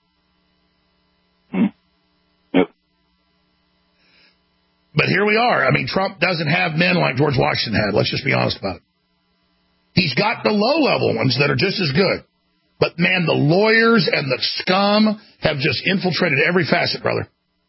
Hmm. Yep. But here we are. I mean, Trump doesn't have men like George Washington had. Let's just be honest about it. He's got the low-level ones that are just as good. But, man, the lawyers and the scum have just infiltrated every facet, brother.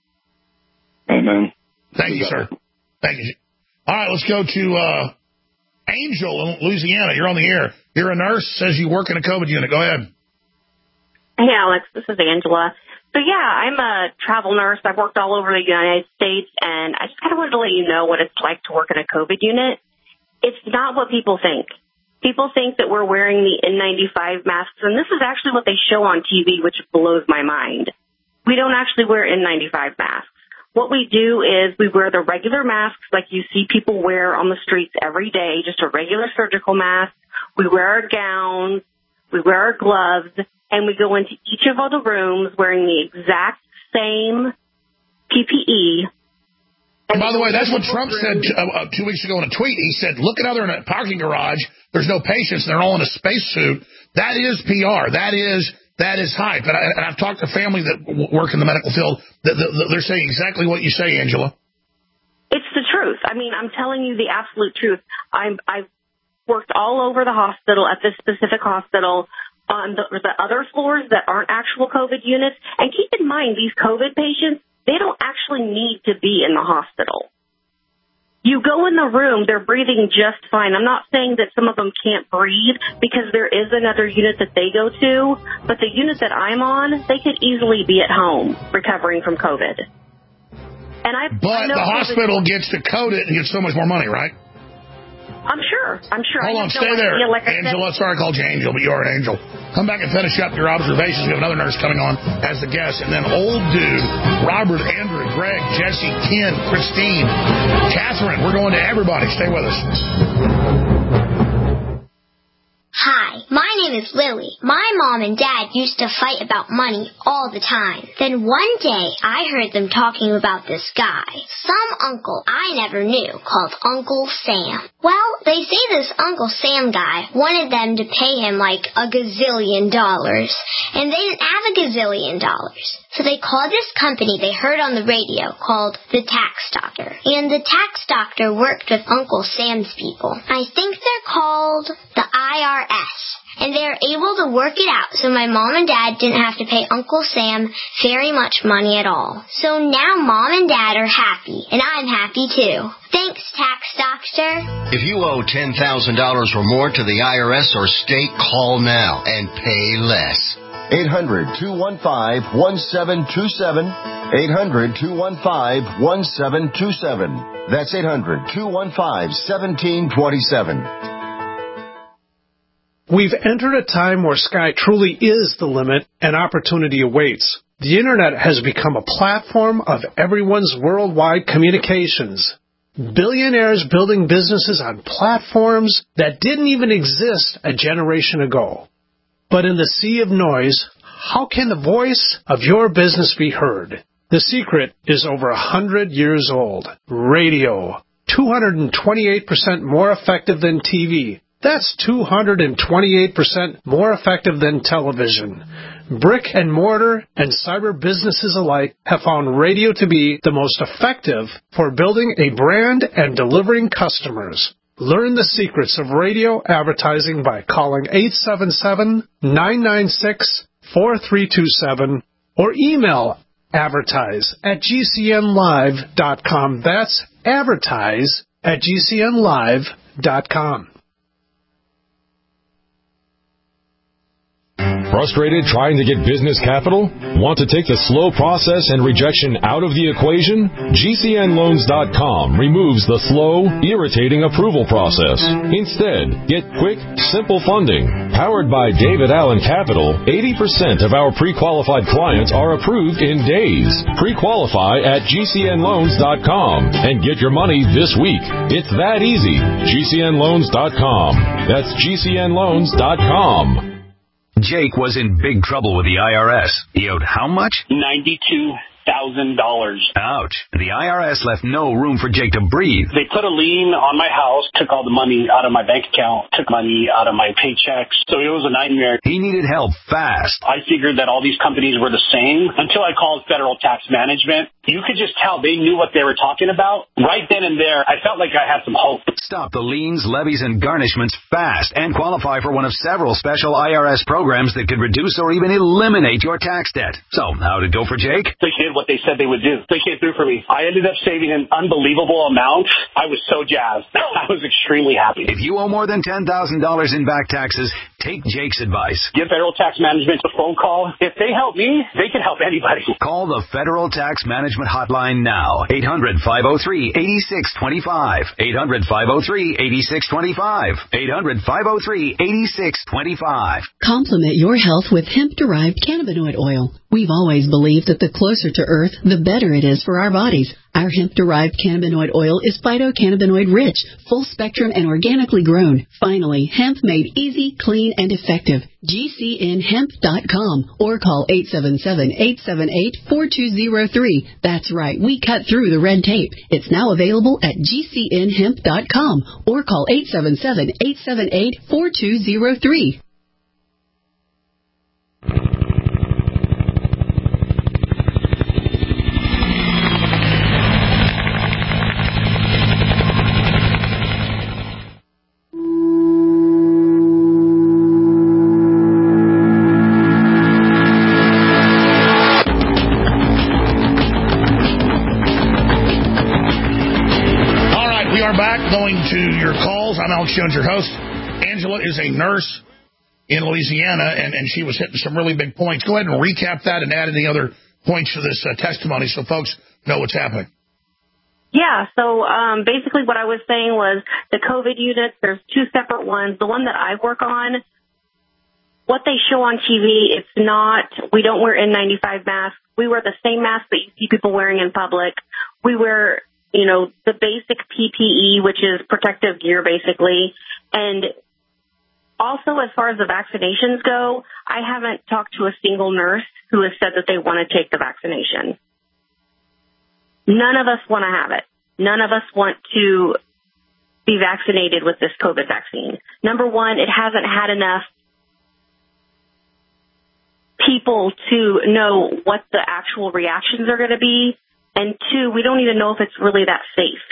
Amen. Thank you, sir. Thank you. All right, let's go to uh, Angel in Louisiana. You're on the air. You're a nurse, says you work in a COVID unit. Go ahead. Hey, Alex. This is Angela. So, yeah, I'm a travel nurse. I've worked all over the United States, and I just kind of wanted to let you know what it's like to work in a COVID unit. It's not what people think. People think that we're wearing the N ninety-five masks, and this is actually what they show on T V, which blows my mind. We don't actually wear N ninety-five masks. What we do is we wear the regular masks like you see people wear on the streets every day, just a regular surgical mask. We wear our gowns, we wear our gloves, and we go into each of all the rooms wearing the exact same P P E. And by the way, that's what Trump said uh, two weeks ago in a tweet. He said, look at how they're in a parking garage. There's no patients. They're all in a spacesuit. That is P R. That is that is hype. And, I, and I've talked to family that work in the medical field. That, that they're saying exactly what you say, Angela. It's the truth. I mean, I'm telling you the absolute truth. I'm, I've worked all over the hospital, at this specific hospital, on the, the other floors that aren't actual COVID units. And keep in mind, these COVID patients, they don't actually need to be in the hospital. You go in the room, they're breathing just fine. I'm not saying that some of them can't breathe, because there is another unit that they go to, but the unit that I'm on, they could easily be at home recovering from COVID. And I, but I know the hospital gets to code it and gets so much more money, right? I'm sure. I'm sure. Hold I on, no stay there. idea, like Angela, sorry I called you Angel, but you are an angel. Come back and finish up your observations. We have another nurse coming on as the guest. And then old dude, Robert, Andrew, Greg, Jesse, Ken, Christine, Catherine. We're going to everybody. Stay with us. Hi, my name is Lily. My mom and dad used to fight about money all the time. Then one day, I heard them talking about this guy, some uncle I never knew, called Uncle Sam. Well, they say this Uncle Sam guy wanted them to pay him like a gazillion dollars, and they didn't have a gazillion dollars. So they called this company they heard on the radio called the Tax Doctor. And the Tax Doctor worked with Uncle Sam's people. I think they're called the I R S. And they were able to work it out so my mom and dad didn't have to pay Uncle Sam very much money at all. So now mom and dad are happy, and I'm happy too. Thanks, Tax Doctor. If you owe ten thousand dollars or more to the I R S or state, call now and pay less. eight hundred, two one five, one seven two seven. eight hundred, two one five, one seven two seven. That's eight hundred, two one five, one seven two seven. We've entered a time where sky truly is the limit and opportunity awaits. The Internet has become a platform of everyone's worldwide communications. Billionaires building businesses on platforms that didn't even exist a generation ago. But in the sea of noise, how can the voice of your business be heard? The secret is over a hundred years old. Radio. two hundred twenty-eight percent more effective than T V. That's two hundred twenty-eight percent more effective than television. Brick and mortar and cyber businesses alike have found radio to be the most effective for building a brand and delivering customers. Learn the secrets of radio advertising by calling eight seven seven, nine nine six, four three two seven or email advertise at g c n live dot com. That's advertise at g c n live dot com. Frustrated trying to get business capital? Want to take the slow process and rejection out of the equation? G C N loans dot com removes the slow, irritating approval process. Instead, get quick, simple funding. Powered by David Allen Capital, eighty percent of our pre-qualified clients are approved in days. Pre-qualify at G C N loans dot com and get your money this week. It's that easy. G C N loans dot com. That's G C N loans dot com. Jake was in big trouble with the I R S. He owed how much? ninety-two thousand dollars. Ouch. The I R S left no room for Jake to breathe. They put a lien on my house, took all the money out of my bank account, took money out of my paychecks. So it was a nightmare. He needed help fast. I figured that all these companies were the same until I called Federal Tax Management. You could just tell they knew what they were talking about. Right then and there, I felt like I had some hope. Stop the liens, levies, and garnishments fast and qualify for one of several special I R S programs that could reduce or even eliminate your tax debt. So, how'd it go for Jake? They did what they said they would do. They came through for me. I ended up saving an unbelievable amount. I was so jazzed. I was extremely happy. If you owe more than ten thousand dollars in back taxes, take Jake's advice. Give Federal Tax Management a phone call. If they help me, they can help anybody. Call the Federal Tax Management Hotline now. eight hundred, five oh three, eight six two five. eight hundred, five oh three, eight six two five. eight hundred, five oh three, eight six two five. Complement your health with hemp-derived cannabinoid oil. We've always believed that the closer to Earth, the better it is for our bodies. Our hemp-derived cannabinoid oil is phytocannabinoid rich, full spectrum, and organically grown. Finally, hemp made easy, clean, and effective. G C N hemp dot com or call eight seven seven, eight seven eight, four two zero three. That's right, we cut through the red tape. It's now available at G C N hemp dot com or call eight seven seven, eight seven eight, four two zero three. Going to your calls. I'm Alex Jones, your host. Angela is a nurse in Louisiana, and, and she was hitting some really big points. Go ahead and recap that and add any other points to this uh, testimony so folks know what's happening. Yeah, so um, basically what I was saying was the COVID units, there's two separate ones. The one that I work on, what they show on T V, it's not, we don't wear N ninety-five masks. We wear the same mask that you see people wearing in public. We wear, you know, the basic P P E, which is protective gear, basically. And also, as far as the vaccinations go, I haven't talked to a single nurse who has said that they want to take the vaccination. None of us want to have it. None of us want to be vaccinated with this COVID vaccine. Number one, it hasn't had enough people to know what the actual reactions are going to be. And two, we don't even know if it's really that safe.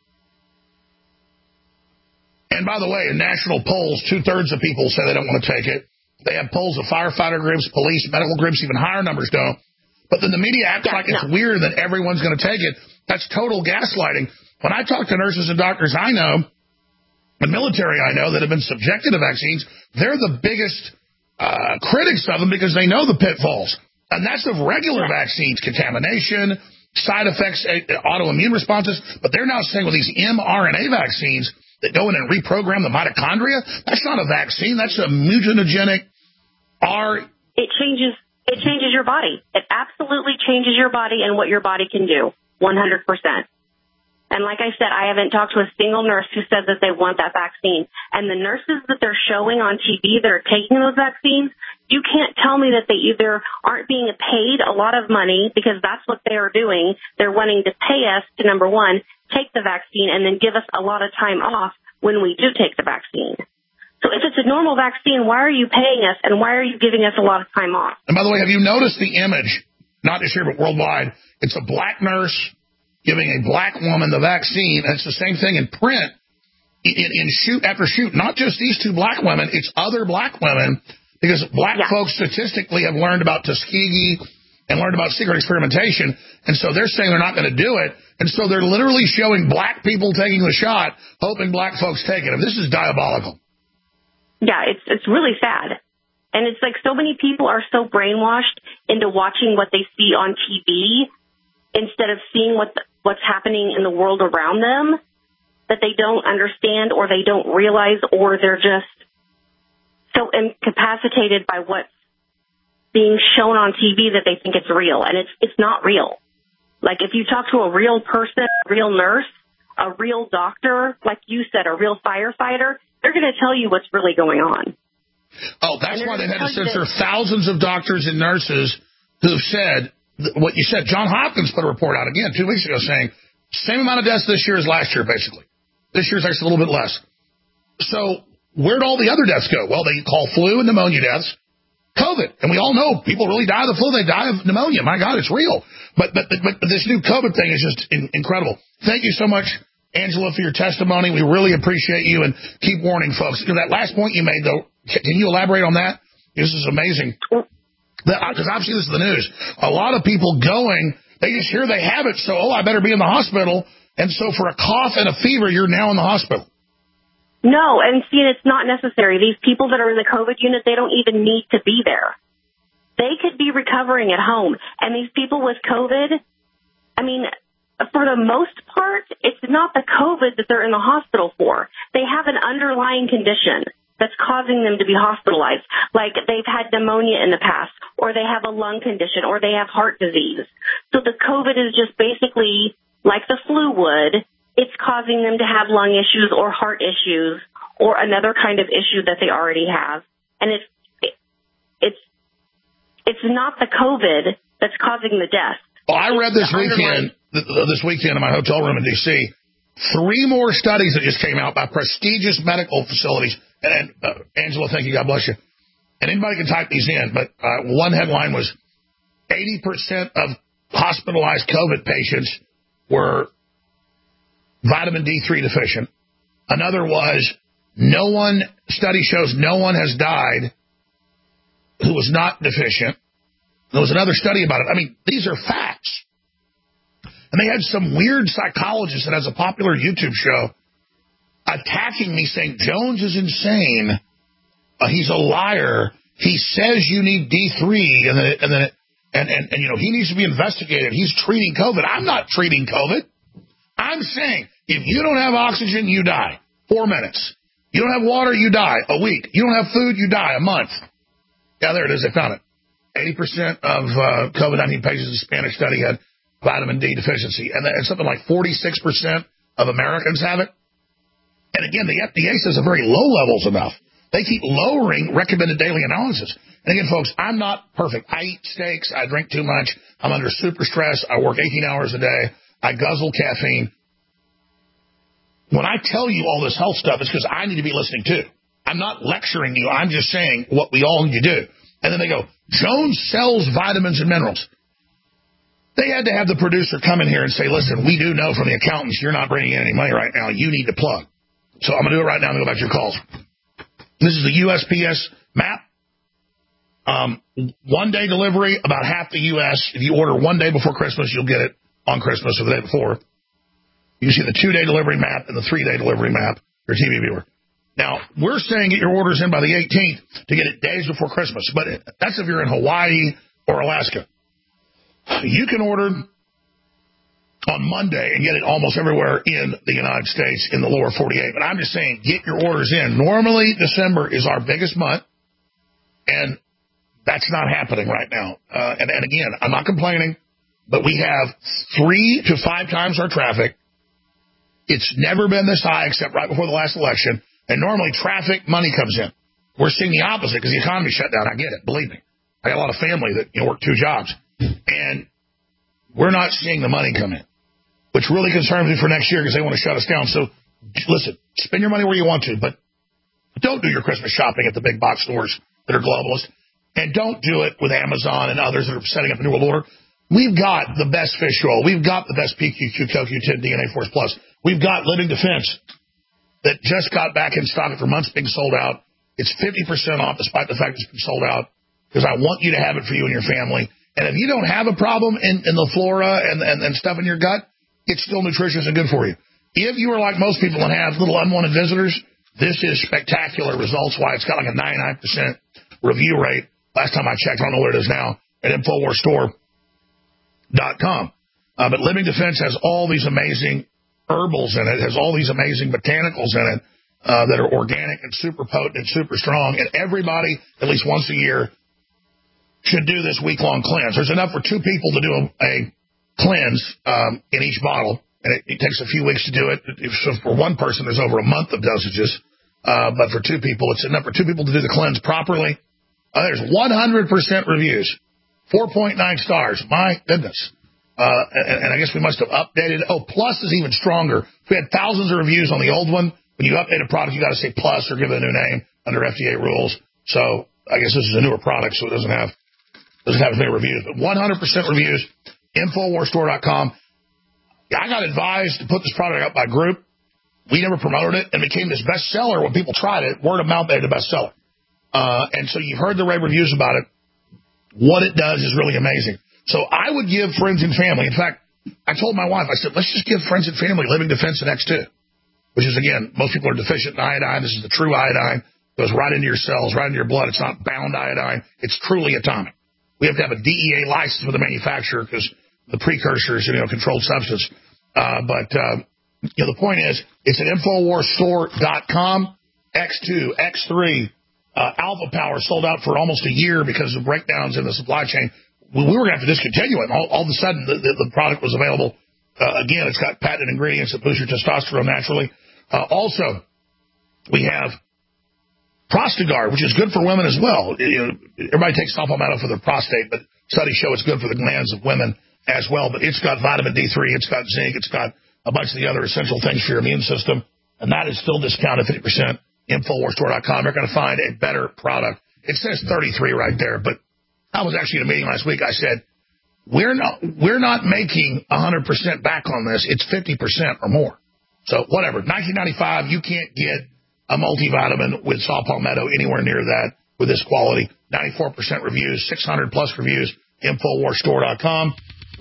And by the way, in national polls, two-thirds of people say they don't want to take it. They have polls of firefighter groups, police, medical groups, even higher numbers don't. But then the media acts yeah, like no. it's weird that everyone's going to take it. That's total gaslighting. When I talk to nurses and doctors I know, the military I know that have been subjected to vaccines, they're the biggest uh, critics of them because they know the pitfalls. And that's of regular yeah. vaccines, contamination, side effects, autoimmune responses, but they're now saying with these mRNA vaccines that go in and reprogram the mitochondria, that's not a vaccine, that's a mutagenic R. It changes, it changes your body. It absolutely changes your body and what your body can do, one hundred percent. And like I said, I haven't talked to a single nurse who says that they want that vaccine. And the nurses that they're showing on T V that are taking those vaccines, you can't tell me that they either aren't being paid a lot of money, because that's what they are doing. They're wanting to pay us to, number one, take the vaccine and then give us a lot of time off when we do take the vaccine. So if it's a normal vaccine, why are you paying us, and why are you giving us a lot of time off? And by the way, have you noticed the image, not just here but worldwide? It's a black nurse giving a black woman the vaccine, and it's the same thing in print, in, in shoot after shoot. Not just these two black women, it's other black women, because black yeah. folks statistically have learned about Tuskegee and learned about secret experimentation, and so they're saying they're not going to do it, and so they're literally showing black people taking the shot, hoping black folks take it. And this is diabolical. Yeah, it's it's really sad. And it's like so many people are so brainwashed into watching what they see on T V instead of seeing what the, what's happening in the world around them, that they don't understand or they don't realize, or they're just so incapacitated by what's being shown on T V that they think it's real. And it's it's not real. Like, if you talk to a real person, a real nurse, a real doctor, like you said, a real firefighter, they're going to tell you what's really going on. Oh, that's why they've had to censor thousands of doctors and nurses who've said what you said. John Hopkins put a report out again two weeks ago saying same amount of deaths this year as last year, basically. This year's actually a little bit less. So where'd all the other deaths go? Well, they call flu and pneumonia deaths COVID. And we all know people really die of the flu. They die of pneumonia. My God, it's real. But but, but, but this new COVID thing is just in, incredible. Thank you so much, Angela, for your testimony. We really appreciate you, and keep warning folks. That last point you made, though, can you elaborate on that? This is amazing. Because obviously this is the news. A lot of people going, they just hear they have it, so, oh, I better be in the hospital. And so for a cough and a fever, you're now in the hospital. No, and see, it's not necessary. These people that are in the COVID unit, they don't even need to be there. They could be recovering at home. And these people with COVID, I mean, for the most part, it's not the COVID that they're in the hospital for. They have an underlying condition that's causing them to be hospitalized, like they've had pneumonia in the past, or they have a lung condition, or they have heart disease. So the COVID is just basically like the flu would. It's causing them to have lung issues or heart issues or another kind of issue that they already have. And it's it's it's not the COVID that's causing the death. Well, I read this weekend, this weekend in my hotel room in D C, three more studies that just came out by prestigious medical facilities. And uh, Angela, thank you. God bless you. And anybody can type these in, but uh, one headline was eighty percent of hospitalized COVID patients were vitamin D three deficient. Another was no one, study shows no one has died who was not deficient. There was another study about it. I mean, these are facts. And they had some weird psychologist that has a popular YouTube show attacking me, saying Jones is insane. Uh, he's a liar. He says you need D three, and then and then and, and and you know he needs to be investigated. He's treating COVID. I'm not treating COVID. I'm saying if you don't have oxygen, you die. Four minutes. You don't have water, you die. A week. You don't have food, you die. A month. Yeah, there it is. They found it. eighty percent of uh, COVID nineteen patients in the Spanish study had vitamin D deficiency, and, and something like forty-six percent of Americans have it. And again, the F D A says a very low level's enough. They keep lowering recommended daily analysis. And again, folks, I'm not perfect. I eat steaks. I drink too much. I'm under super stress. I work eighteen hours a day. I guzzle caffeine. When I tell you all this health stuff, it's because I need to be listening too. I'm not lecturing you. I'm just saying what we all need to do. And then they go, Jones sells vitamins and minerals. They had to have the producer come in here and say, listen, we do know from the accountants you're not bringing in any money right now. You need to plug. So I'm going to do it right now and go back to your calls. This is the U S P S map. Um, one-day delivery, about half the U S If you order one day before Christmas, you'll get it on Christmas or the day before. You see the two-day delivery map and the three-day delivery map, your T V viewer. Now, we're saying get your orders in by the eighteenth to get it days before Christmas, but that's if you're in Hawaii or Alaska. You can order on Monday and get it almost everywhere in the United States in the lower forty-eight. But I'm just saying, get your orders in. Normally, December is our biggest month, and that's not happening right now. Uh, and, and again, I'm not complaining, but we have three to five times our traffic. It's never been this high except right before the last election. And normally traffic, money comes in. We're seeing the opposite because the economy shut down. I get it. Believe me. I got a lot of family that, you know, work two jobs. And we're not seeing the money come in, which really concerns me for next year because they want to shut us down. So, listen, spend your money where you want to, but don't do your Christmas shopping at the big box stores that are globalist. And don't do it with Amazon and others that are setting up a new world order. We've got the best fish oil. We've got the best P Q Q, Co Q ten, D N A Force Plus. We've got Living Defense that just got back in stock after months being sold out. It's fifty percent off despite the fact it's been sold out because I want you to have it for you and your family. And if you don't have a problem in, in the flora and, and, and stuff in your gut, it's still nutritious and good for you. If you are like most people and have little unwanted visitors, this is spectacular results. Why it's got like a ninety-nine percent review rate. Last time I checked, I don't know where it is now, at Infowars Store dot com. Uh, but Living Defense has all these amazing herbals in it, has all these amazing botanicals in it uh, that are organic and super potent and super strong. And everybody, at least once a year, should do this week-long cleanse. There's enough for two people to do a, a cleanse um, in each bottle, and it, it takes a few weeks to do it. So for one person, there's over a month of dosages. Uh, but for two people, it's enough for two people to do the cleanse properly. Uh, there's one hundred percent reviews, four point nine stars. My goodness. Uh, and, and I guess we must have updated. Oh, Plus is even stronger. We had thousands of reviews on the old one. When you update a product, you got to say Plus or give it a new name under F D A rules. So I guess this is a newer product, so it doesn't have doesn't have as many reviews. But one hundred percent reviews, Infowars Store dot com. I got advised to put this product out by group. We never promoted it, and it became this bestseller when people tried it. Word of mouth made it a bestseller. Uh, and so you've heard the rave reviews about it. What it does is really amazing. So I would give friends and family. In fact, I told my wife, I said, let's just give friends and family Living Defense and X two, which is, again, most people are deficient in iodine. This is the true iodine. It goes right into your cells, right into your blood. It's not bound iodine. It's truly atomic. We have to have a D E A license with the manufacturer because the precursor is, you know, controlled substance. Uh, but, uh, you know, the point is, it's at Infowars Store dot com, X two, X three, Uh, Alpha Power sold out for almost a year because of breakdowns in the supply chain. We, we were going to have to discontinue it. And all, all of a sudden, the, the, the product was available. Uh, again, it's got patented ingredients that boost your testosterone naturally. Uh, also, we have Prostagard, which is good for women as well. You know, everybody takes Palmetto for their prostate, but studies show it's good for the glands of women as well. But it's got vitamin D three, it's got zinc, it's got a bunch of the other essential things for your immune system. And that is still discounted fifty percent. Infowars Store dot com. You're going to find a better product. It says thirty-three right there, but I was actually in a meeting last week. I said, we're not, we're not making one hundred percent back on this. It's fifty percent or more. So whatever. nineteen ninety-five, you can't get a multivitamin with saw palmetto anywhere near that with this quality. ninety-four percent reviews, six hundred plus reviews, Infowars Store dot com,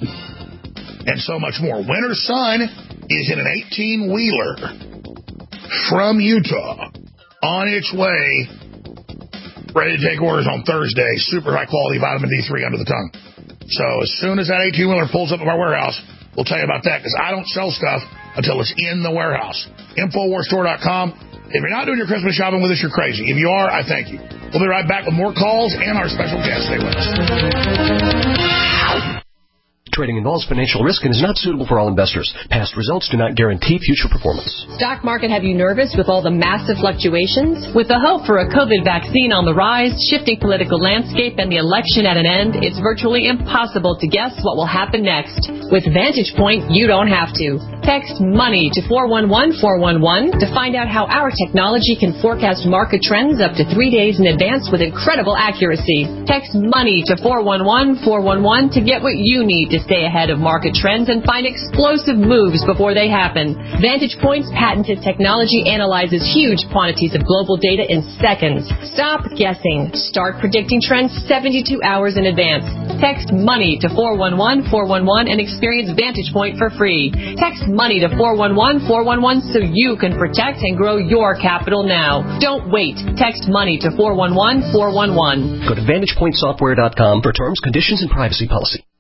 and so much more. Winter Sun is in an eighteen-wheeler from Utah on its way, ready to take orders on Thursday. Super high-quality vitamin D three under the tongue. So as soon as that eighteen-wheeler pulls up at our warehouse, we'll tell you about that, because I don't sell stuff until it's in the warehouse. Infowars Store dot com. If you're not doing your Christmas shopping with us, you're crazy. If you are, I thank you. We'll be right back with more calls and our special guest. Stay with us. Trading involves financial risk and is not suitable for all investors. Past results do not guarantee future performance. Stock market have you nervous with all the massive fluctuations? With the hope for a COVID vaccine on the rise, shifting political landscape, and the election at an end, it's virtually impossible to guess what will happen next. With Vantage Point, you don't have to. Text MONEY to four one one four one one to find out how our technology can forecast market trends up to three days in advance with incredible accuracy. Text MONEY to four one one four one one to get what you need to stay ahead of market trends and find explosive moves before they happen. Vantage Point's patented technology analyzes huge quantities of global data in seconds. Stop guessing. Start predicting trends seventy-two hours in advance. Text MONEY to four one one four one one and experience Vantage Point for free. Text MONEY to four one one four one one so you can protect and grow your capital now. Don't wait. Text MONEY to four one one four one one. Go to Vantage Point Software dot com for terms, conditions, and privacy policy.